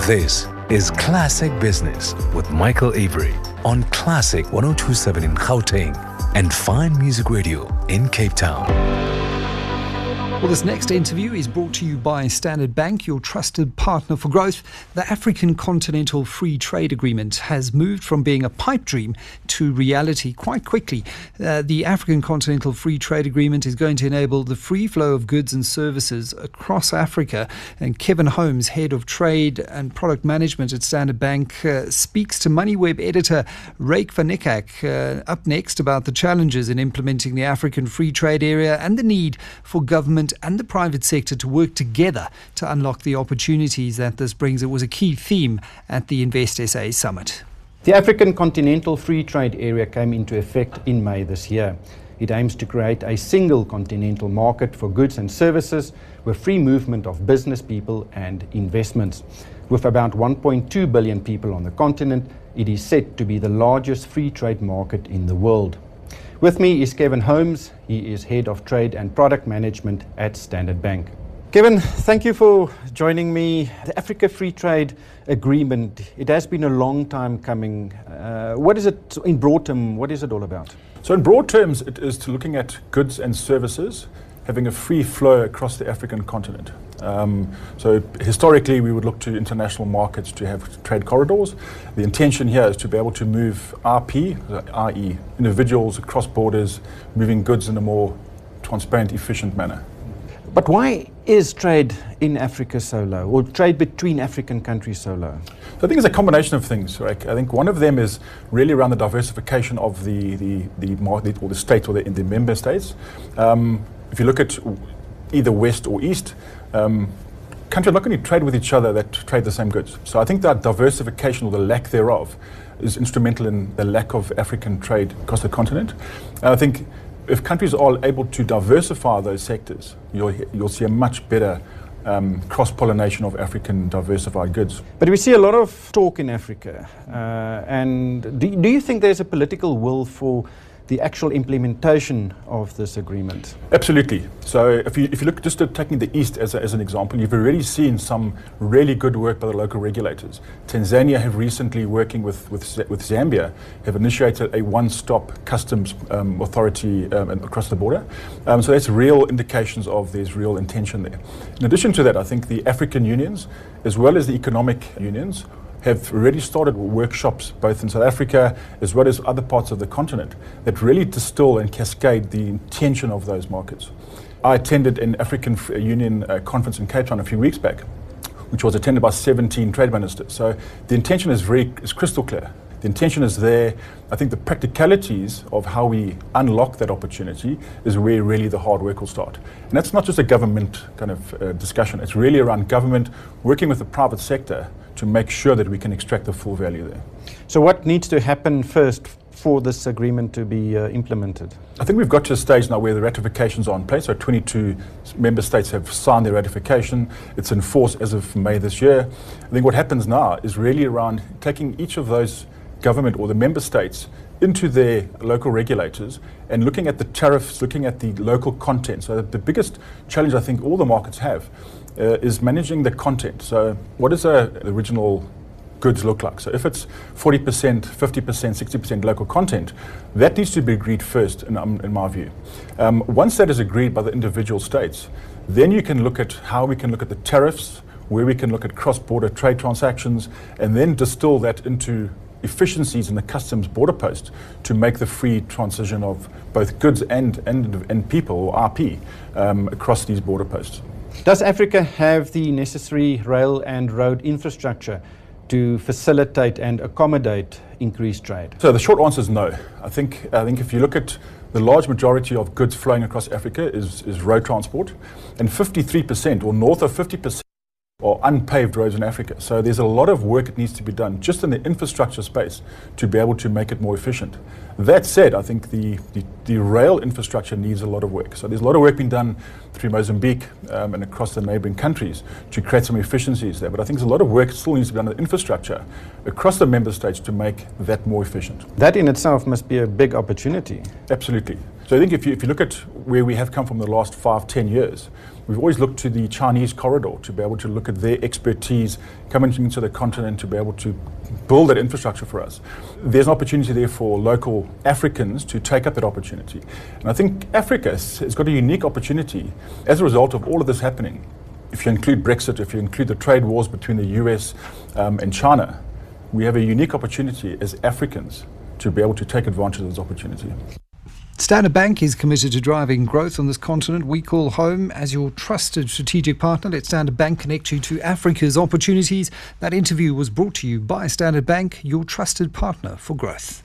This is Classic Business with Michael Avery on Classic 102.7 in Gauteng and Fine Music Radio in Cape Town. Well, this next interview is brought to you by Standard Bank, your trusted partner for growth. The African Continental Free Trade Agreement has moved from being a pipe dream to reality quite quickly. The African Continental Free Trade Agreement is going to enable the free flow of goods and services across Africa. And Kevin Holmes, Head of Trade and Product Management at Standard Bank, speaks to MoneyWeb editor Ryk van Niekerk up next about the challenges in implementing the African Free Trade Area and the need for government and the private sector to work together to unlock the opportunities that this brings. It was a key theme at the Invest SA Summit. The African Continental Free Trade Area came into effect in May this year. It aims to create a single continental market for goods and services with free movement of business people and investments. With about 1.2 billion people on the continent, it is set to be the largest free trade market in the world. With me is Kevin Holmes. He is Head of Trade and Product Management at Standard Bank. Kevin, thank you for joining me. The Africa Free Trade Agreement, it has been a long time coming. What is it, in broad terms, what is it all about? So in broad terms, it is to looking at goods and services having a free flow across the African continent. So historically, we would look to international markets to have trade corridors. The intention here is to be able to move RP, i.e. individuals across borders, moving goods in a more transparent, efficient manner. But why is trade in Africa so low, or trade between African countries so low? So I think it's a combination of things, right? I think one of them is really around the diversification of the market or the states or the member states. If you look at either west or east, countries not only trade with each other, that trade the same goods. So I think that diversification or the lack thereof is instrumental in the lack of African trade across the continent. And I think if countries are able to diversify those sectors, you'll see a much better cross-pollination of African diversified goods. But we see a lot of talk in Africa. And do you think there's a political will for the actual implementation of this agreement? Absolutely. So if you look just at taking the East as an example, you've already seen some really good work by the local regulators. Tanzania have recently, working with Zambia, have initiated a one-stop customs authority across the border. So that's real indications of there's real intention there. In addition to that, I think the African unions, as well as the economic unions, have already started workshops both in South Africa as well as other parts of the continent that really distill and cascade the intention of those markets. I attended an African Union conference in Cape Town a few weeks back, which was attended by 17 trade ministers. So the intention is crystal clear. The intention is there. I think the practicalities of how we unlock that opportunity is where really the hard work will start. And that's not just a government kind of discussion. It's really around government working with the private sector to make sure that we can extract the full value there. So what needs to happen first for this agreement to be implemented? I think we've got to a stage now where the ratifications are in place. So 22 member states have signed their ratification. It's in force as of May this year. I think what happens now is really around taking each of those government or the member states into their local regulators and looking at the tariffs, looking at the local content. So the biggest challenge I think all the markets have is managing the content. So what does the original goods look like? So if it's 40%, 50%, 60% local content, that needs to be agreed first in my view. Once that is agreed by the individual states, then you can look at how we can look at the tariffs, where we can look at cross-border trade transactions, and then distill that into efficiencies in the customs border post to make the free transition of both goods and people, or RP, across these border posts. Does Africa have the necessary rail and road infrastructure to facilitate and accommodate increased trade? So the short answer is no. I think if you look at the large majority of goods flowing across Africa is road transport, and 53% or north of 50% or unpaved roads in Africa. So there's a lot of work that needs to be done just in the infrastructure space to be able to make it more efficient. That said, I think the rail infrastructure needs a lot of work. So there's a lot of work being done through Mozambique and across the neighboring countries to create some efficiencies there. But I think there's a lot of work still needs to be done on the infrastructure across the member states to make that more efficient. That in itself must be a big opportunity. Absolutely. So I think if you look at where we have come from the last 5-10 years. We've always looked to the Chinese corridor to be able to look at their expertise coming into the continent to be able to build that infrastructure for us. There's an opportunity there for local Africans to take up that opportunity. And I think Africa has got a unique opportunity as a result of all of this happening. If you include Brexit, if you include the trade wars between the US and China, we have a unique opportunity as Africans to be able to take advantage of this opportunity. Standard Bank is committed to driving growth on this continent we call home. As your trusted strategic partner, let Standard Bank connect you to Africa's opportunities. That interview was brought to you by Standard Bank, your trusted partner for growth.